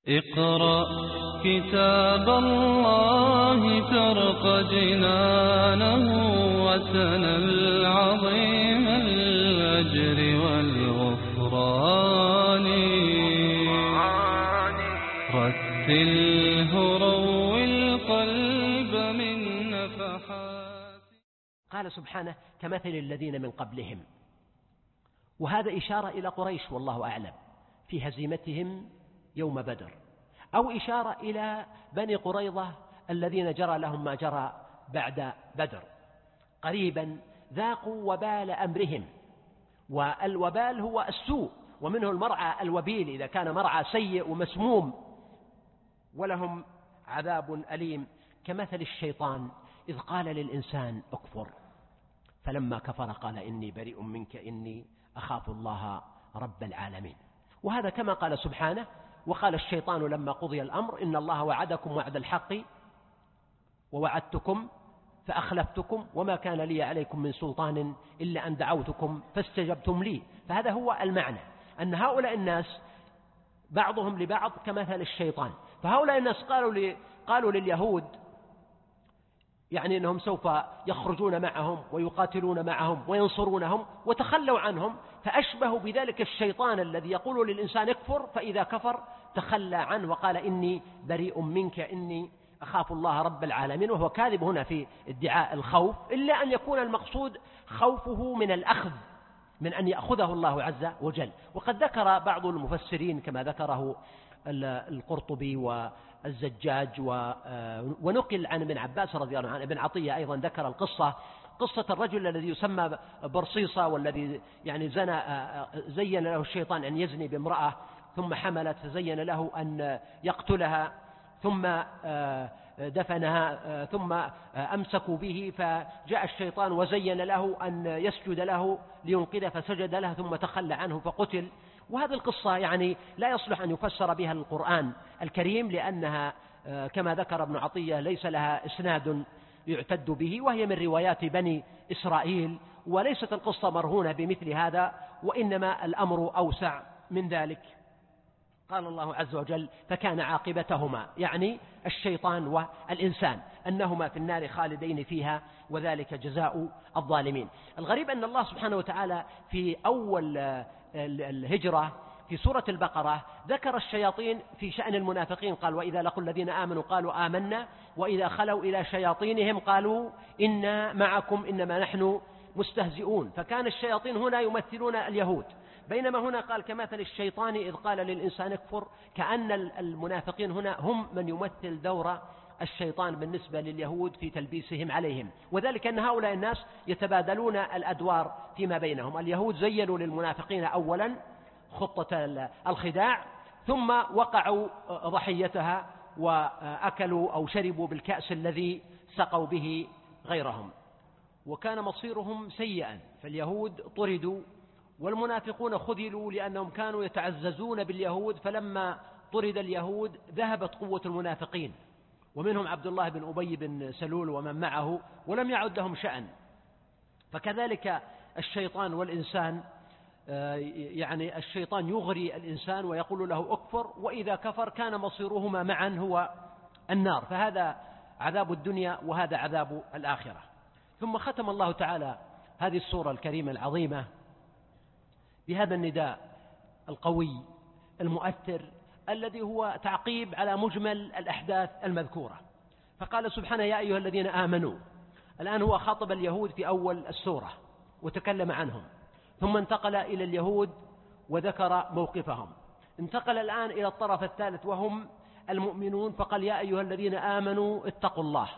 اقرأ كتاب الله ترق جنانه وتنل عظيم الأجر والغفران. رتله روي القلب من نفحات. قال سبحانه كمثل الذين من قبلهم، وهذا إشارة إلى قريش والله أعلم في هزيمتهم يوم بدر، أو إشارة إلى بني قريظة الذين جرى لهم ما جرى بعد بدر. قريبا ذاقوا وبال أمرهم، والوبال هو السوء، ومنه المرعى الوبيل إذا كان مرعى سيء ومسموم، ولهم عذاب أليم. كمثل الشيطان إذ قال للإنسان اكفر فلما كفر قال إني بريء منك إني أخاف الله رب العالمين. وهذا كما قال سبحانه وقال الشيطان لما قضي الأمر إن الله وعدكم وعد الحق ووعدتكم فأخلفتكم وما كان لي عليكم من سلطان إلا أن دعوتكم فاستجبتم لي. فهذا هو المعنى، أن هؤلاء الناس بعضهم لبعض كمثل الشيطان. فهؤلاء الناس قالوا لليهود يعني أنهم سوف يخرجون معهم ويقاتلون معهم وينصرونهم، وتخلوا عنهم، فأشبهوا بذلك الشيطان الذي يقول للإنسان اكفر، فإذا كفر تخلى عنه وقال إني بريء منك إني أخاف الله رب العالمين. وهو كاذب هنا في ادعاء الخوف، إلا أن يكون المقصود خوفه من الأخذ، من أن يأخذه الله عز وجل. وقد ذكر بعض المفسرين كما ذكره القرطبي والزجاج ونقل عن ابن عباس رضي الله عنه، ابن عطية أيضا ذكر قصة الرجل الذي يسمى برصيصة، والذي يعني زين له الشيطان أن يزني بامرأة ثم حملت، فزين له أن يقتلها ثم دفنها، ثم أمسكوا به، فجاء الشيطان وزين له أن يسجد له لينقذه فسجد له ثم تخلى عنه فقتل. وهذه القصة يعني لا يصلح أن يفسر بها القرآن الكريم، لأنها كما ذكر ابن عطية ليس لها إسناد يعتد به، وهي من روايات بني إسرائيل، وليست القصة مرهونة بمثل هذا، وإنما الأمر أوسع من ذلك. قال الله عز وجل فكان عاقبتهما، يعني الشيطان والإنسان، أنهما في النار خالدين فيها وذلك جزاء الظالمين. الغريب أن الله سبحانه وتعالى في أول الهجرة في سورة البقرة ذكر الشياطين في شأن المنافقين، قال وإذا لقوا الذين آمنوا قالوا آمنا وإذا خلوا إلى شياطينهم قالوا إنا معكم إنما نحن مستهزئون. فكان الشياطين هنا يمثلون اليهود، بينما هنا قال كمثل الشيطان إذ قال للإنسان اكفر، كأن المنافقين هنا هم من يمثل دور الشيطان بالنسبة لليهود في تلبيسهم عليهم. وذلك أن هؤلاء الناس يتبادلون الأدوار فيما بينهم. اليهود زينوا للمنافقين أولا خطة الخداع، ثم وقعوا ضحيتها وأكلوا أو شربوا بالكأس الذي سقوا به غيرهم، وكان مصيرهم سيئا. فاليهود طردوا والمنافقون خذلوا لأنهم كانوا يتعززون باليهود، فلما طرد اليهود ذهبت قوة المنافقين، ومنهم عبد الله بن أبي بن سلول ومن معه، ولم يعد لهم شأن. فكذلك الشيطان والإنسان، يعني الشيطان يغري الإنسان ويقول له اكفر، وإذا كفر كان مصيرهما معا هو النار. فهذا عذاب الدنيا وهذا عذاب الآخرة. ثم ختم الله تعالى هذه السورة الكريمة العظيمة بهذا النداء القوي المؤثر الذي هو تعقيب على مجمل الأحداث المذكورة. فقال سبحانه يا أيها الذين آمنوا. الآن هو خاطب اليهود في أول السورة وتكلم عنهم، ثم انتقل إلى اليهود وذكر موقفهم، انتقل الآن إلى الطرف الثالث وهم المؤمنون، فقال يا أيها الذين آمنوا اتقوا الله،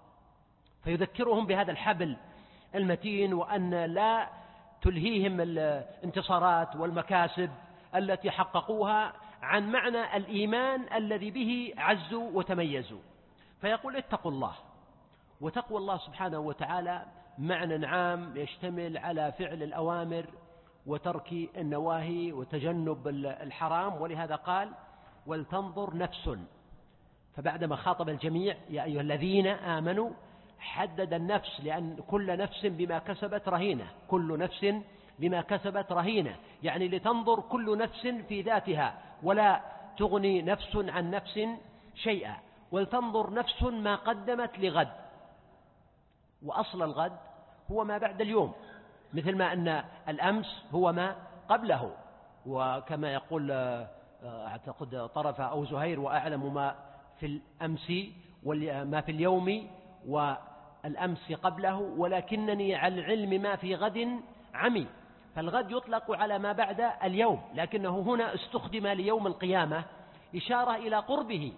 فيذكرهم بهذا الحبل المتين، وأن لا تلهيهم الانتصارات والمكاسب التي حققوها عن معنى الإيمان الذي به عزوا وتميزوا. فيقول اتقوا الله. وتقوى الله سبحانه وتعالى معنى عام يشتمل على فعل الأوامر وترك النواهي وتجنب الحرام، ولهذا قال ولتنظر نفس. فبعدما خاطب الجميع يا أيها الذين آمنوا حدد النفس، لأن كل نفس بما كسبت رهينة، كل نفس بما كسبت رهينة، يعني لتنظر كل نفس في ذاتها ولا تغني نفس عن نفس شيئا، ولتنظر نفس ما قدمت لغد. وأصل الغد هو ما بعد اليوم، مثل ما أن الأمس هو ما قبله. وكما يقول أعتقد طرف أو زهير: وأعلم ما في الأمس وما في اليوم والأمس قبله، ولكنني على العلم ما في غد عمي. فالغد يطلق على ما بعد اليوم، لكنه هنا استخدم ليوم القيامة إشارة إلى قربه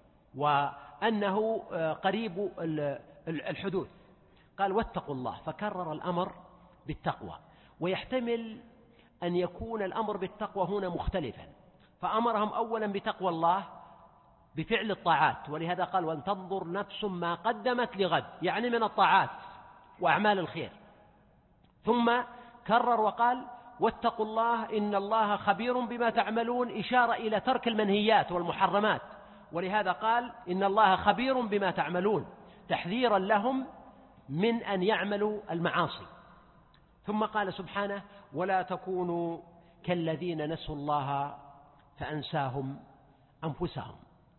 وأنه قريب الحدوث. قال: واتقوا الله، فكرر الأمر بالتقوى. ويحتمل أن يكون الأمر بالتقوى هنا مختلفا، فأمرهم أولا بتقوى الله بفعل الطاعات، ولهذا قال: ولتنظر نفس ما قدمت لغد، يعني من الطاعات وأعمال الخير. ثم كرر وقال: واتقوا الله إن الله خبير بما تعملون، إشارة إلى ترك المنهيات والمحرمات، ولهذا قال: إن الله خبير بما تعملون، تحذيرا لهم من أن يعملوا المعاصي. ثم قال سبحانه: ولا تكونوا كالذين نسوا الله فأنساهم أنفسهم.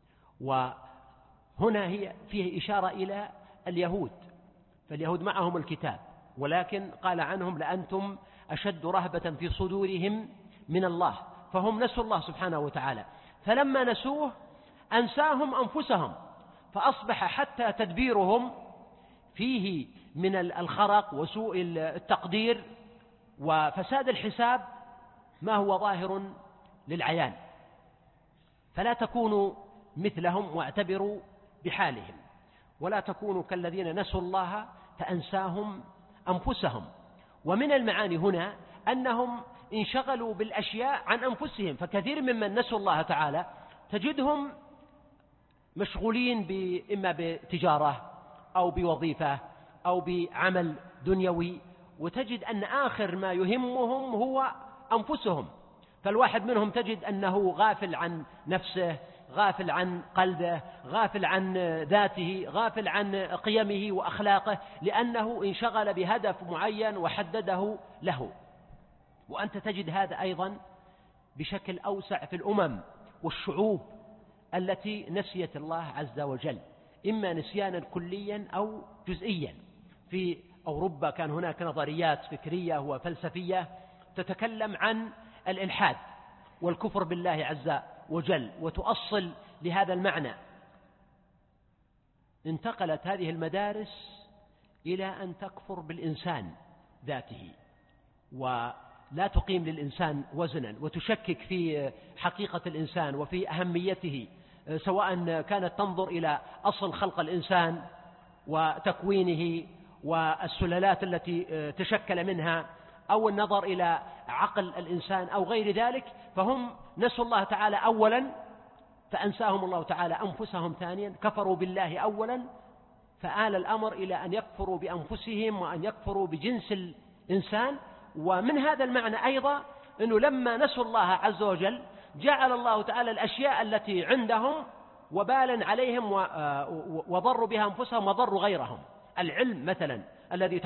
وهنا هي فيه إشارة إلى اليهود، فاليهود معهم الكتاب، ولكن قال عنهم: لأنتم أشد رهبة في صدورهم من الله، فهم نسوا الله سبحانه وتعالى، فلما نسوه أنساهم أنفسهم، فأصبح حتى تدبيرهم فيه من الخرق وسوء التقدير وفساد الحساب ما هو ظاهر للعيان. فلا تكونوا مثلهم واعتبروا بحالهم، ولا تكونوا كالذين نسوا الله فأنساهم أنفسهم. ومن المعاني هنا أنهم انشغلوا بالأشياء عن أنفسهم، فكثير ممن نسوا الله تعالى تجدهم مشغولين إما بتجارة أو بوظيفة أو بعمل دنيوي، وتجد أن آخر ما يهمهم هو أنفسهم. فالواحد منهم تجد أنه غافل عن نفسه، غافل عن قلبه، غافل عن ذاته، غافل عن قيمه وأخلاقه، لأنه انشغل بهدف معين وحدده له. وأنت تجد هذا أيضا بشكل أوسع في الأمم والشعوب التي نسيت الله عز وجل، إما نسيانا كليا أو جزئيا. في أوروبا كان هناك نظريات فكرية وفلسفية تتكلم عن الإلحاد والكفر بالله عز وجل وتؤصل لهذا المعنى. انتقلت هذه المدارس إلى أن تكفر بالإنسان ذاته، ولا تقيم للإنسان وزنا، وتشكك في حقيقة الإنسان وفي أهميته، سواء كانت تنظر إلى أصل خلق الإنسان وتكوينه والسلالات التي تشكل منها، أو النظر إلى عقل الإنسان أو غير ذلك. فهم نسوا الله تعالى أولا فأنساهم الله تعالى أنفسهم ثانيا، كفروا بالله أولا فآل الأمر إلى أن يكفروا بأنفسهم وأن يكفروا بجنس الإنسان. ومن هذا المعنى أيضا أنه لما نسوا الله عز وجل جعل الله تعالى الأشياء التي عندهم وبالا عليهم وضروا بها أنفسهم وضروا غيرهم. العلم مثلا الذي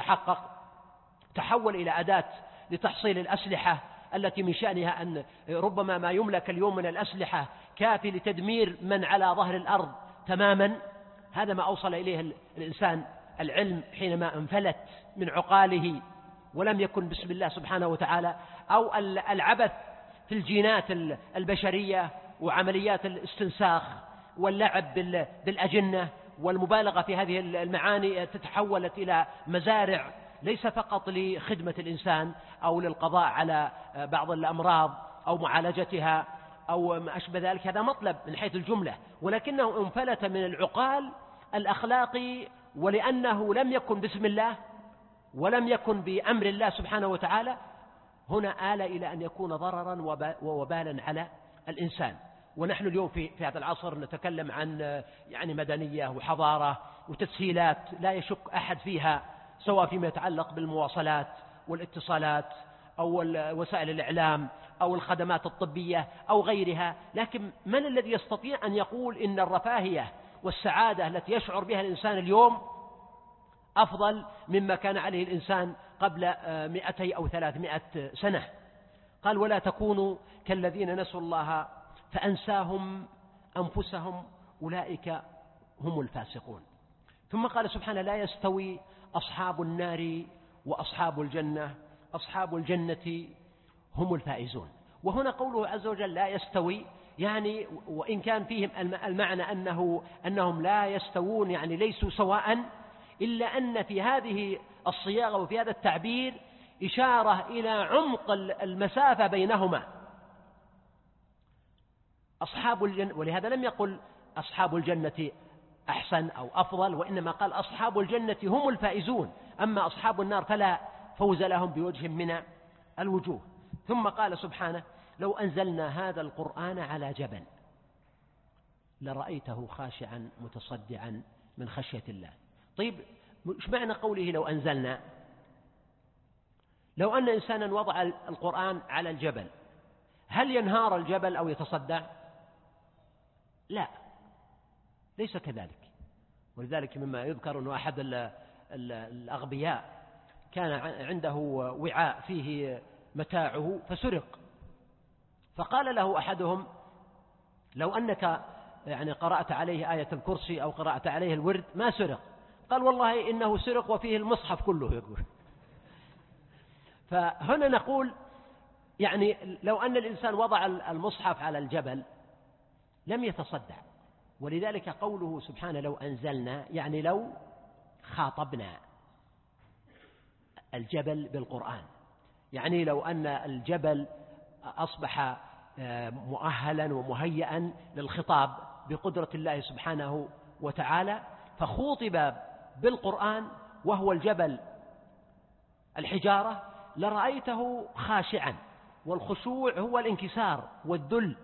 تحول إلى أداة لتحصيل الأسلحة التي من شأنها أن ربما ما يملك اليوم من الأسلحة كافي لتدمير من على ظهر الأرض تماما. هذا ما أوصل إليه الإنسان العلم حينما انفلت من عقاله ولم يكن بسم الله سبحانه وتعالى، أو العبث في الجينات البشرية وعمليات الاستنساخ واللعب بالأجنة والمبالغة في هذه المعاني تتحولت إلى مزارع ليس فقط لخدمة الإنسان أو للقضاء على بعض الأمراض أو معالجتها أو ما أشبه ذلك. هذا مطلب من حيث الجملة، ولكنه انفلت من العقال الأخلاقي، ولأنه لم يكن بسم الله ولم يكن بأمر الله سبحانه وتعالى، هنا آل إلى أن يكون ضررا ووبالا على الإنسان. ونحن اليوم في هذا العصر نتكلم عن مدنية وحضارة وتسهيلات لا يشك أحد فيها، سواء فيما يتعلق بالمواصلات والاتصالات أو وسائل الإعلام أو الخدمات الطبية أو غيرها. لكن من الذي يستطيع أن يقول إن الرفاهية والسعادة التي يشعر بها الإنسان اليوم أفضل مما كان عليه الإنسان قبل 200 أو 300 سنة؟ قال: ولا تكونوا كالذين نسوا الله فأنساهم أنفسهم أولئك هم الفاسقون. ثم قال سبحانه لا يستوي أصحاب النار وأصحاب الجنة، أصحاب الجنة هم الفائزون. وهنا قوله عز وجل لا يستوي، يعني وإن كان فيهم المعنى أنهم لا يستوون يعني ليسوا سواء، إلا أن في هذه الصياغة وفي هذا التعبير إشارة إلى عمق المسافة بينهما. أصحاب الجنة، ولهذا لم يقل أصحاب الجنة أحسن أو أفضل، وإنما قال أصحاب الجنة هم الفائزون، أما أصحاب النار فلا فوز لهم بوجه من الوجوه. ثم قال سبحانه لو أنزلنا هذا القرآن على جبل لرأيته خاشعا متصدعا من خشية الله. طيب إيش معنى قوله لو أنزلنا؟ لو أن إنسانا وضع القرآن على الجبل هل ينهار الجبل أو يتصدع؟ لا، ليس كذلك. ولذلك مما يذكر أن أحد الأغبياء كان عنده وعاء فيه متاعه فسرق، فقال له أحدهم لو أنك يعني قرأت عليه آية الكرسي أو قرأت عليه الورد ما سرق. قال والله إنه سرق وفيه المصحف كله يقول. فهنا نقول يعني لو أن الإنسان وضع المصحف على الجبل لم يتصدع. ولذلك قوله سبحانه لو أنزلنا يعني لو خاطبنا الجبل بالقرآن، يعني لو أن الجبل أصبح مؤهلا ومهيئا للخطاب بقدرة الله سبحانه وتعالى، فخوطب بالقرآن وهو الجبل الحجارة لرأيته خاشعا. والخشوع هو الانكسار والذل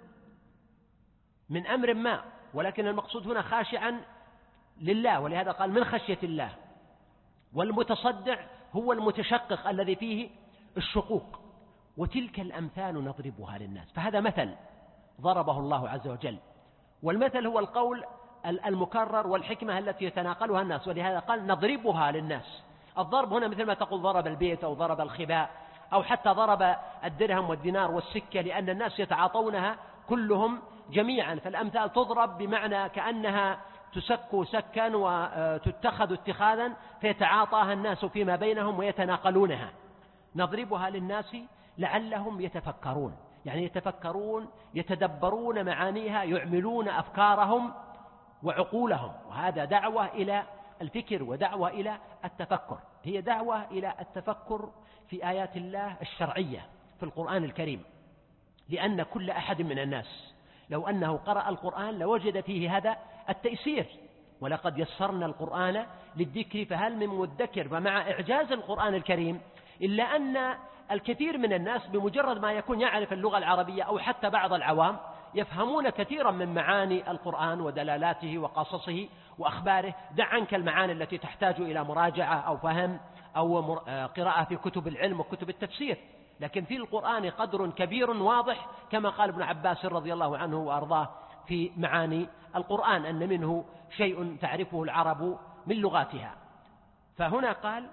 من أمر ما، ولكن المقصود هنا خاشعا لله، ولهذا قال من خشية الله. والمتصدع هو المتشقق الذي فيه الشقوق. وتلك الأمثال نضربها للناس، فهذا مثل ضربه الله عز وجل، والمثل هو القول المكرر والحكمة التي يتناقلها الناس، ولهذا قال نضربها للناس. الضرب هنا مثل ما تقول ضرب البيت أو ضرب الخباء أو حتى ضرب الدرهم والدينار والسكة، لأن الناس يتعاطونها كلهم جميعا، فالأمثال تضرب بمعنى كأنها تسك سكا وتتخذ اتخاذا فيتعاطاها الناس فيما بينهم ويتناقلونها. نضربها للناس لعلهم يتفكرون، يعني يتفكرون يتدبرون معانيها، يعملون أفكارهم وعقولهم. وهذا دعوة إلى الفكر ودعوة إلى التفكر، هي دعوة إلى التفكر في آيات الله الشرعية في القرآن الكريم، لأن كل أحد من الناس لو أنه قرأ القرآن لوجد فيه هذا التيسير. ولقد يسرنا القرآن للذكر فهل من مدكر. فمع إعجاز القرآن الكريم إلا أن الكثير من الناس بمجرد ما يكون يعرف اللغة العربية أو حتى بعض العوام يفهمون كثيرا من معاني القرآن ودلالاته وقصصه وأخباره، دع عنك المعاني التي تحتاج إلى مراجعة أو فهم أو قراءة في كتب العلم وكتب التفسير. لكن في القرآن قدر كبير واضح كما قال ابن عباس رضي الله عنه وأرضاه في معاني القرآن أن منه شيء تعرفه العرب من لغاتها. فهنا قال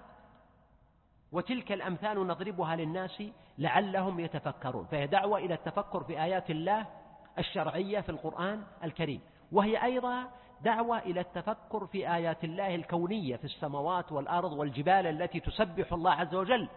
وتلك الأمثال نضربها للناس لعلهم يتفكرون، فهي دعوة إلى التفكر في آيات الله الشرعية في القرآن الكريم، وهي أيضا دعوة إلى التفكر في آيات الله الكونية في السماوات والأرض والجبال التي تسبح الله عز وجل.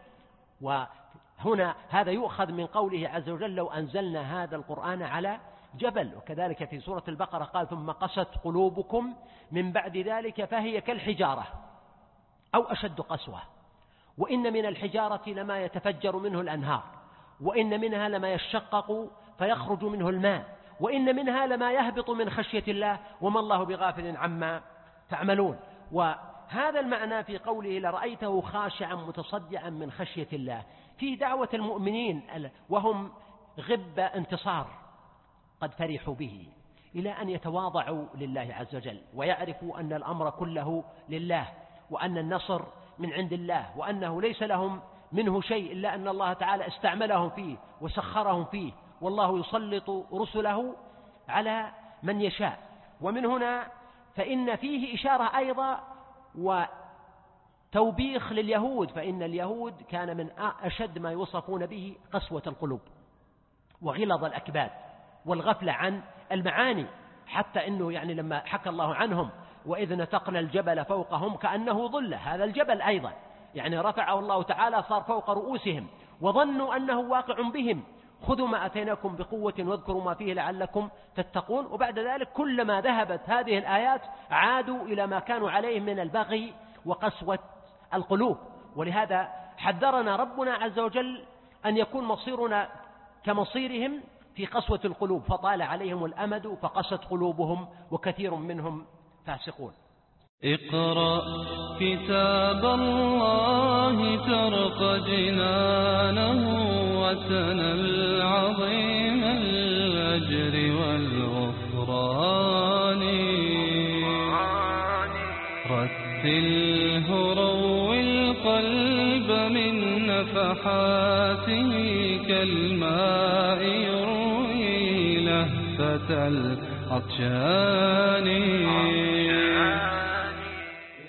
وهنا هذا يؤخذ من قوله عز وجل لو أنزلنا هذا القرآن على جبل. وكذلك في سورة البقرة قال ثم قست قلوبكم من بعد ذلك فهي كالحجارة أو أشد قسوة وإن من الحجارة لما يتفجر منه الأنهار وإن منها لما يشقق فيخرج منه الماء وإن منها لما يهبط من خشية الله وما الله بغافل عما تعملون. وهذا المعنى في قوله لرأيته خاشعا متصدعا من خشية الله في دعوة المؤمنين وهم غب انتصار قد فرحوا به إلى أن يتواضعوا لله عز وجل ويعرفوا أن الأمر كله لله وأن النصر من عند الله وأنه ليس لهم منه شيء إلا أن الله تعالى استعملهم فيه وسخرهم فيه، والله يسلط رسله على من يشاء. ومن هنا فإن فيه إشارة أيضا وتوبيخ لليهود، فإن اليهود كان من أشد ما يوصفون به قسوة القلوب وغلظ الأكباد، والغفلة عن المعاني، حتى أنه يعني لما حكى الله عنهم وإذ نتقنا الجبل فوقهم كأنه ظلة، هذا الجبل أيضا يعني رفعه الله تعالى صار فوق رؤوسهم وظنوا أنه واقع بهم، خذوا ما أتيناكم بقوة واذكروا ما فيه لعلكم تتقون. وبعد ذلك كلما ذهبت هذه الآيات عادوا إلى ما كانوا عليه من البغي وقسوة القلوب. ولهذا حذرنا ربنا عز وجل أن يكون مصيرنا كمصيرهم في قسوة القلوب، فطال عليهم الأمد فقست قلوبهم وكثير منهم فاسقون. اقرأ كتاب الله ترق جنانه وتنل عظيم الأجر والغفران، رتله روي القلب من نفحاته كالماء يروي لهفة العطشان.